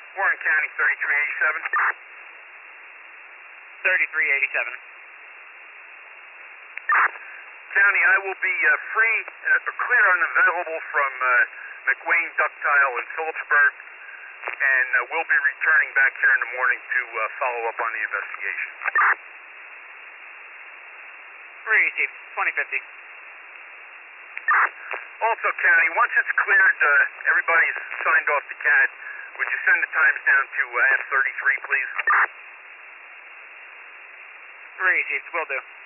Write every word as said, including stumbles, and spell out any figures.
Warren County, thirty-three eighty-seven. thirty-three eighty-seven. County, I will be uh, free, uh, clear and available from uh, McWane, Ductile, and Phillipsburg, and uh, we'll be returning back here in the morning to uh, follow up on the investigation. Three, Chief, twenty fifty. Also, County, once it's cleared, uh, everybody's signed off the C A D, would you send the times down to uh, F thirty-three, please? Three, Chief, will do.